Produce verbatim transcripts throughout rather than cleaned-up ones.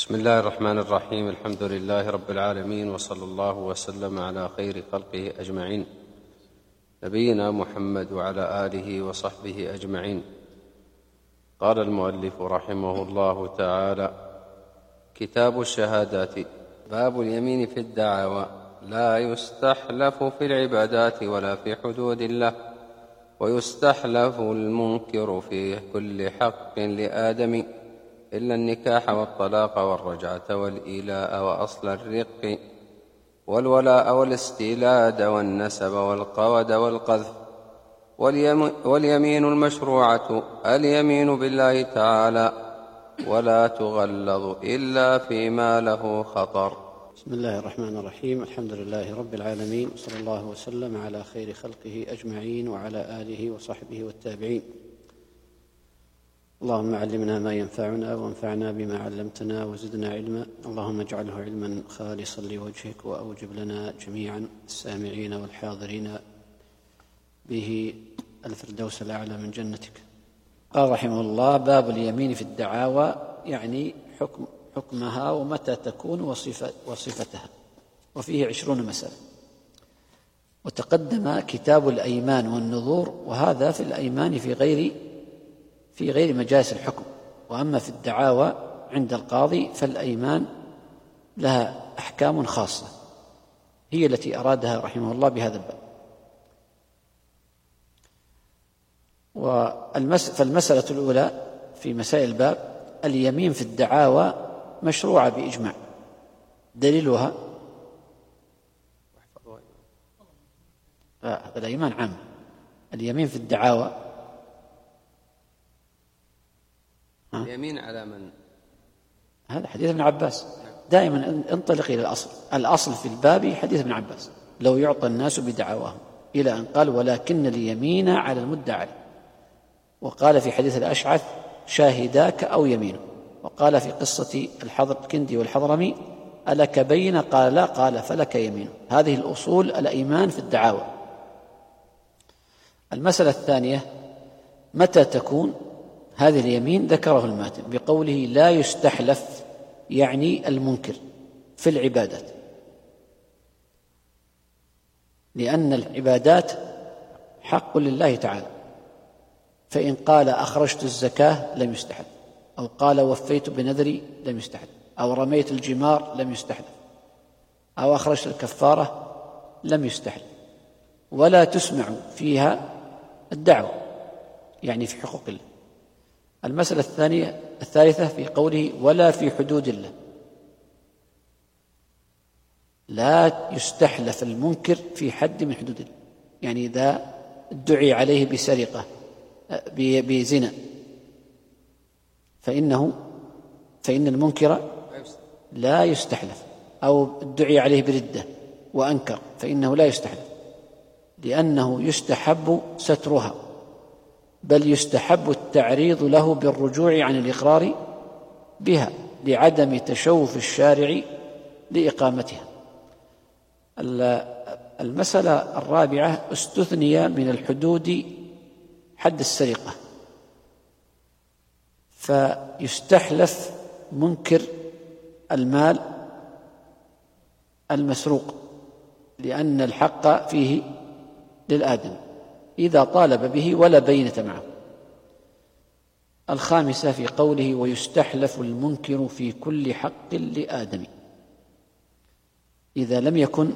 بسم الله الرحمن الرحيم. الحمد لله رب العالمين، وصلى الله وسلم على خير خلقه أجمعين، نبينا محمد وعلى آله وصحبه أجمعين. قال المؤلف رحمه الله تعالى: كتاب الشهادات. باب اليمين في الدعاوى. لا يستحلف في العبادات ولا في حدود الله، ويستحلف المنكر في كل حق لآدم، إلا النكاح والطلاق والرجعة والإيلاء وأصل الرق والولاء والاستيلاد والنسب والقود والقذف. واليمين المشروعة اليمين بالله تعالى، ولا تغلظ إلا فيما له خطر. بسم الله الرحمن الرحيم. الحمد لله رب العالمين، وصلى الله وسلم على خير خلقه أجمعين وعلى آله وصحبه والتابعين. اللهم علمنا ما ينفعنا وانفعنا بما علمتنا وزدنا علما. اللهم اجعله علما خالصا لوجهك، وأوجب لنا جميعا السامعين والحاضرين به الفردوس الأعلى من جنتك. قال رحمه الله: باب اليمين في الدعاوى، يعني حكم حكمها ومتى تكون وصفة وصفتها، وفيه عشرون مسألة. وتقدم كتاب الأيمان والنذور، وهذا في الأيمان في غير في غير مجالس الحكم. وأما في الدعاوى عند القاضي فالأيمان لها أحكام خاصة، هي التي أرادها رحمه الله بهذا الباب. فالمسألة الأولى في مسائل الباب: اليمين في الدعاوى مشروعة بإجماع. دليلها الأيمان عام. اليمين في الدعاوى اليمين على من؟ هذا حديث ابن عباس. دائما انطلق إلى الأصل. الأصل في الباب حديث ابن عباس: لو يعطى الناس بدعواهم، إلى أن قال: ولكن اليمين على المدعى عليه. وقال في حديث الأشعث: شاهداك أو يمينه. وقال في قصة الحضر كندي والحضرمي: ألك بين؟ قال لا. قال: فلك يمينه. هذه الأصول الأيمان في الدعاوى. المسألة الثانية: متى تكون هذه اليمين؟ ذكره الماتن بقوله: لا يستحلف، يعني المنكر في العبادات، لأن العبادات حق لله تعالى. فإن قال: أخرجت الزكاة لم يستحلف، أو قال: وفيت بنذري لم يستحلف، أو رميت الجمار لم يستحلف، أو أخرجت الكفارة لم يستحلف. ولا تسمع فيها الدعوة، يعني في حقوق الله. المسألة الثانية الثالثة في قوله: ولا في حدود الله. لا يستحلف المنكر في حد من حدود الله، يعني إذا ادعي عليه بسرقة بزنا فإنه فإن المنكر لا يستحلف، أو ادعي عليه بردة وأنكر فإنه لا يستحلف، لأنه يستحب سترها، بل يستحب التعريض له بالرجوع عن الإقرار بها لعدم تشوف الشارع لإقامتها. المسألة الرابعة: استثني من الحدود حد السرقة، فيستحلف منكر المال المسروق، لأن الحق فيه للآدم إذا طالب به ولا بينة معه. الخامسة في قوله: ويستحلف المنكر في كل حق لآدم، إذا لم يكن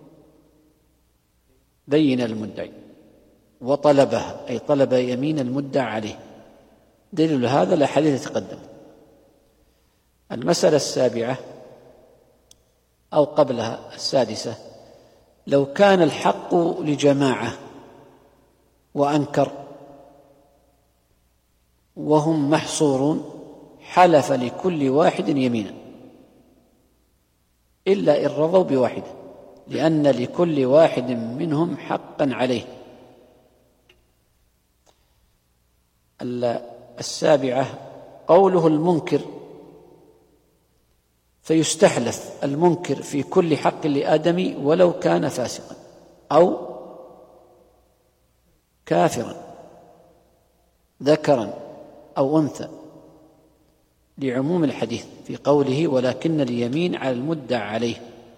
بين المدعي وطلبها، أي طلب يمين المدعى عليه. دليل هذا الأحاديث تقدم. المسألة السابعة أو قبلها السادسة: لو كان الحق لجماعة وأنكر وهم محصورون، حلف لكل واحد يمينا إلا إن رضوا بواحدة، لأن لكل واحد منهم حقا عليه. السابعة قوله: المنكر، فيستحلف المنكر في كل حق لآدم ولو كان فاسقا أو كافرا ذكرا أو أنثى، لعموم الحديث في قوله ولكن اليمين على المدعى عليه.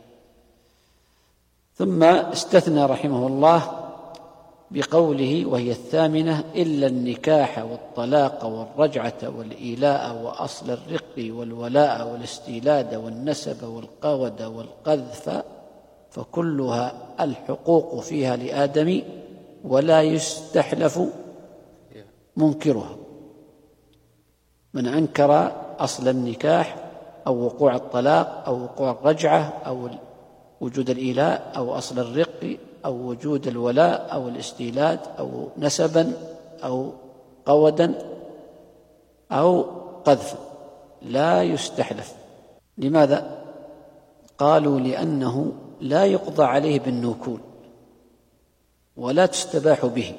ثم استثنى رحمه الله بقوله وهي الثامنة إلا النكاح والطلاق والرجعة والإيلاء وأصل الرق والولاء والاستيلاد والنسب والقود والقذف فكلها الحقوق فيها لآدم ولا يستحلف منكرها. من أنكر أصل النكاح أو وقوع الطلاق أو وقوع الرجعة أو وجود الإيلاء أو أصل الرق أو وجود الولاء أو الاستيلاد أو نسبا أو قودا أو قذفا لا يستحلف. لماذا؟ قالوا لأنه لا يقضى عليه بالنكول ولا تستباح به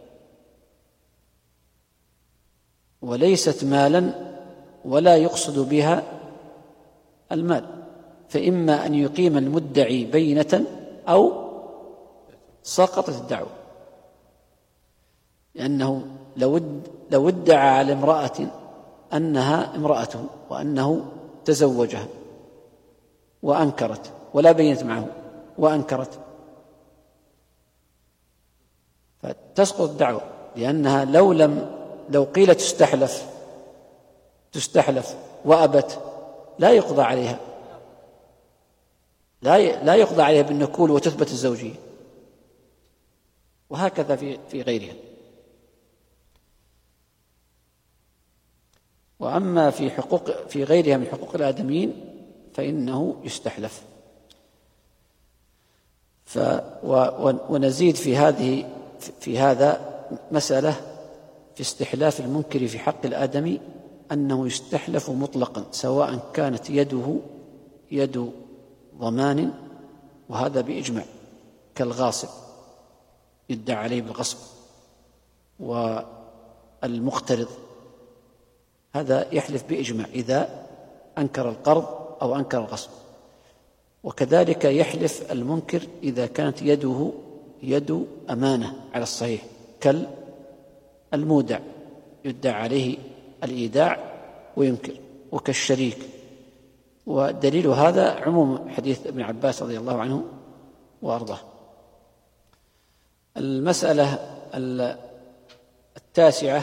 وليست مالا ولا يقصد بها المال، فإما أن يقيم المدعي بينة أو سقطت الدعوة. لأنه لو ادعى على امرأة أنها امرأته وأنه تزوجها وأنكرت ولا بينت معه وأنكرت فتسقط الدعوة، لأنها لو لم لو قيل تستحلف تستحلف وأبت لا يقضى عليها لا لا يقضى عليها بالنكول وتثبت الزوجية. وهكذا في في غيرها. وأما في حقوق في غيرها من حقوق الآدميين فإنه يستحلف. ف ونزيد في هذه في هذا مسألة في استحلاف المنكر في حق الآدمي أنه يستحلف مطلقا سواء كانت يده يد ضمان، وهذا بإجماع، كالغاصب يدعى عليه بالغصب، والمقترض هذا يحلف بإجماع إذا أنكر القرض أو أنكر الغصب. وكذلك يحلف المنكر إذا كانت يده يد أمانة على الصحيح، كالمودع يدعى عليه الإيداع وينكر، وكالشريك. ودليل هذا عموم حديث ابن عباس رضي الله عنه وأرضاه. المسألة التاسعة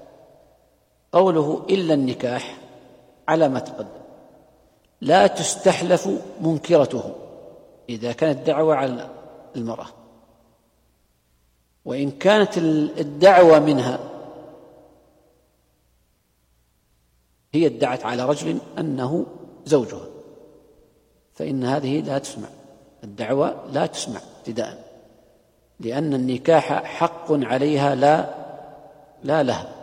قوله إلا النكاح على ما تقدم، لا تستحلف منكرته إذا كانت دعوة على المرأة، وإن كانت الدعوة منها هي ادعت على رجل أنه زوجها فإن هذه لا تسمع، الدعوة لا تسمع ابتداء، لأن النكاح حق عليها لا لا لها،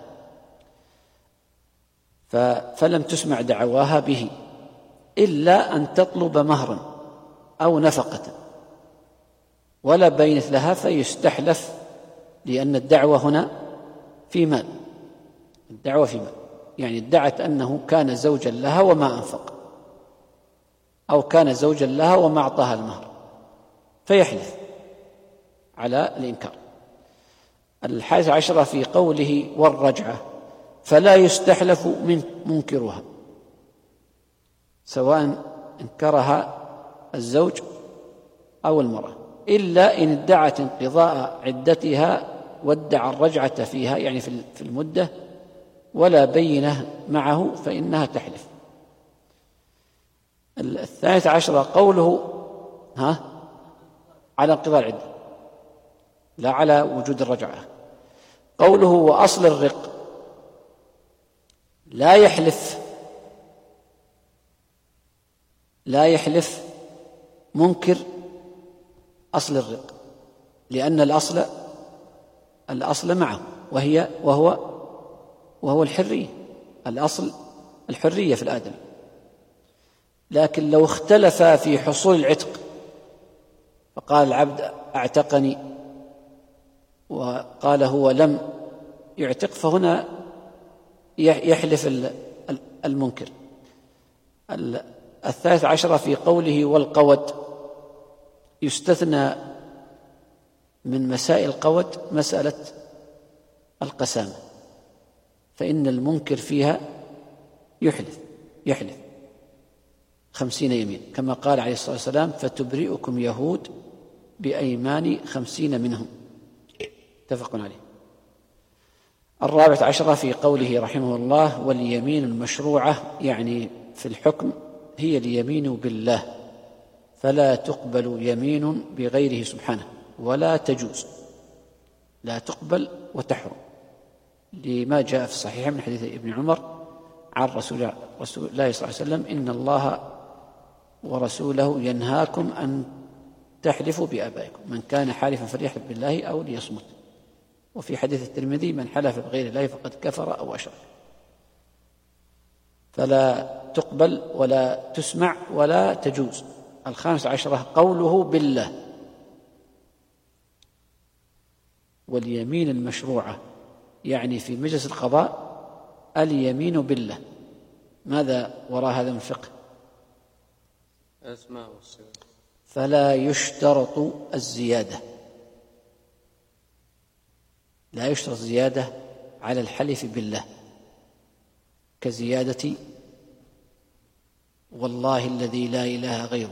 فلم تسمع دعواها به إلا أن تطلب مهرا أو نفقة ولا بينت لها فيستحلف، لأن الدعوة هنا في مال، الدعوة في مال، يعني ادعت أنه كان زوجا لها وما أنفق، أو كان زوجا لها وما أعطاها المهر، فيحلف على الإنكار. الحادث عشرة في قوله والرجعة فلا يستحلف من منكرها سواء انكرها الزوج أو المرأة، إلا إن ادعت انقضاء عدتها وادعى الرجعة فيها، يعني في المدة، ولا بينة معه فإنها تحلف. الثالث عشر قوله ها على انقضاء العدة لا على وجود الرجعة. قوله وأصل الرق لا يحلف لا يحلف منكر أصل الرق، لأن الأصل الأصل معه وهي وهو وهو الحرية، الأصل الحرية في الآدم. لكن لو اختلف في حصول العتق فقال العبد اعتقني وقال هو لم يعتق، فهنا يحلف المنكر. الثالث عشر في قوله والقود يستثنى من مسائل القود مسألة القسامة، فإن المنكر فيها يحلف يحلف خمسين يمين، كما قال عليه الصلاة والسلام: فتبرئكم يهود بأيمان خمسين منهم. متفق عليه. الرابعة عشرة في قوله رحمه الله: واليمين المشروعة، يعني في الحكم، هي اليمين بالله، فلا تقبل يمين بغيره سبحانه ولا تجوز، لا تقبل وتحرم، لما جاء في الصحيح من حديث ابن عمر عن رسول الله صلى الله عليه وسلم: إن الله ورسوله ينهاكم أن تحلفوا بآبائكم، من كان حالفا فليحلف بالله أو ليصمت. وفي حديث الترمذي: من حلف بغير الله فقد كفر أو أشرك. فلا تقبل ولا تسمع ولا تجوز. الخامس عشرة قوله بالله، واليمين المشروعة، يعني في مجلس القضاء اليمين بالله. ماذا وراء هذا من الفقه؟ أسماء والصفات. فلا يشترط الزيادة، لا يشترط زيادة على الحلف بالله، كزيادة والله الذي لا إله غيره،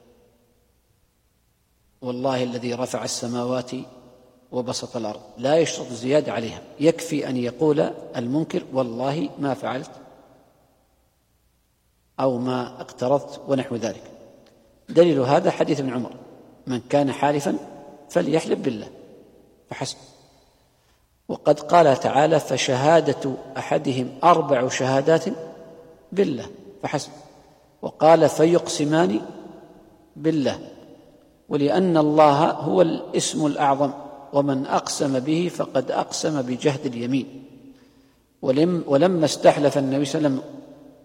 والله الذي رفع السماوات وبسط الأرض، لا يشترط الزيادة عليها، يكفي أن يقول المنكر: والله ما فعلت أو ما اقترضت ونحو ذلك. دليل هذا حديث ابن عمر: من كان حالفا فليحلف بالله فحسب. وقد قال تعالى: فشهادة أحدهم أربع شهادات بالله فحسب. وقال: فيقسمان بالله، ولأن الله هو الاسم الأعظم، ومن أقسم به فقد أقسم بجهد اليمين. ولم ولما استحلف النبي صلى الله عليه وسلم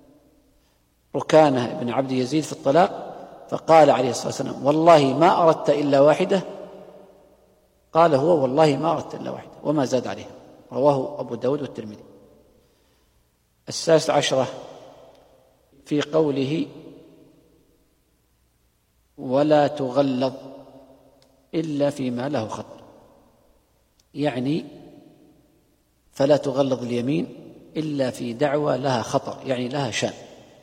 ركانة بن عبد يزيد في الطلاق، فقال عليه الصلاة والسلام: والله ما أردت إلا واحدة، قال هو: والله ما أردت إلا واحدة، وما زاد عليها. رواه أبو داود والترمذي. السادس عشرة في قوله: ولا تغلظ إلا فيما له خطر، يعني فلا تغلظ اليمين إلا في دعوى لها خطر، يعني لها شأن،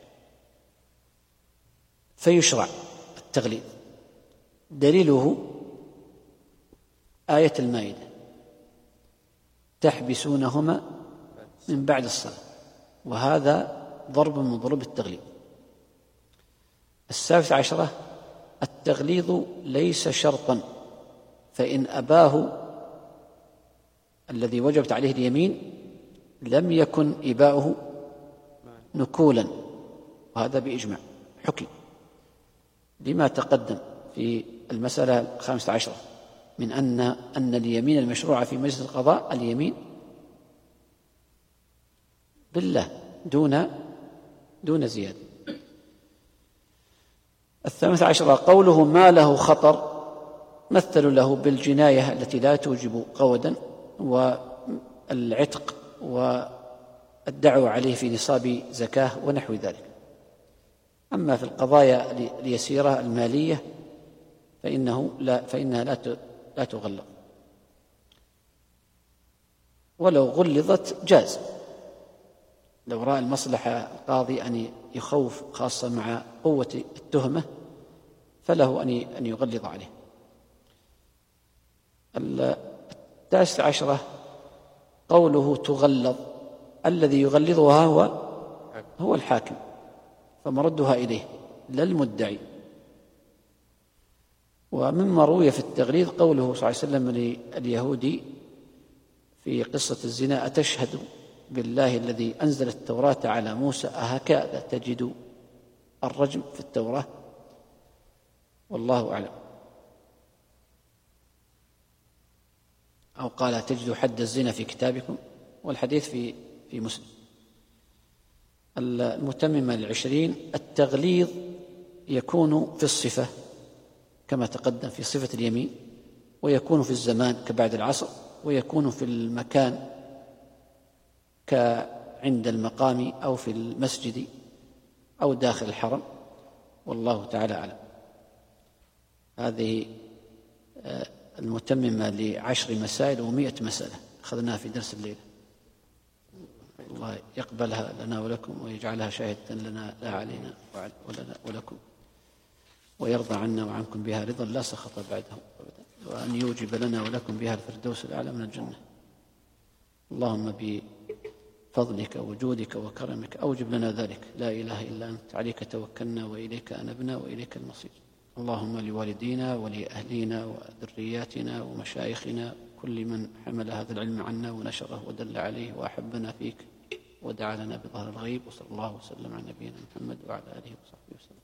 فيشرع التغليظ. دليله آية المائدة: تحبسونهما من بعد الصلاة، وهذا ضرب من ضروب التغليظ. السادس عشرة التغليظ ليس شرطا، فإن أباه الذي وجبت عليه اليمين لم يكن إباؤه نكولا، وهذا بإجماع حكي، لما تقدم في المسألة الخامسة عشرة من أن أن اليمين المشروعة في مجلس القضاء اليمين بالله دون دون زيادة. الثامنة عشرة قوله: ما له خطر، مثل له بالجناية التي لا توجب قودا، والعتق، والدعوة عليه في نصاب زكاة ونحو ذلك. أما في القضايا اليسيرة المالية فإنه لا فإنها لا لا تغلظ، ولو غلظت جاز، لو رأى المصلحة القاضي أن يخوف، خاصة مع قوة التهمة، فله أن يغلظ عليه. التاسع عشرة قوله: تغلظ، الذي يغلظها هو هو الحاكم، فمردها إليه لا المدعي. ومما روي في التغليظ قوله صلى الله عليه وسلم لليهودي في قصة الزنا: أتشهد بالله الذي أنزل التوراة على موسى أهكذا تجد الرجم في التوراة؟ والله أعلم. أو قال: تجد حد الزنا في كتابكم، والحديث في في مسلم. المتممة العشرين التغليظ يكون في الصفة كما تقدم في صفة اليمين، ويكون في الزمان كبعد العصر، ويكون في المكان كعند المقام أو في المسجد أو داخل الحرم، والله تعالى أعلم. هذه المتممة لعشر مسائل ومئة مسألة أخذناها في درس الليل. الله يقبلها لنا ولكم ويجعلها شاهدة لنا لا علينا ولنا ولكم، ويرضى عنا وعنكم بها رضا لا سخط بعده أبدا، وأن يوجب لنا ولكم بها الفردوس الأعلى من الجنة. اللهم بفضلك وجودك وكرمك أوجب لنا ذلك، لا إله إلا أنت، عليك توكلنا وإليك أنبنا وإليك المصير. اللهم لوالدينا ولأهلينا وذرياتنا ومشايخنا كل من حمل هذا العلم عنا ونشره ودل عليه وأحبنا فيك ودعا لنا بظهر الغيب، وصلى الله وسلم على نبينا محمد وعلى آله وصحبه وسلم.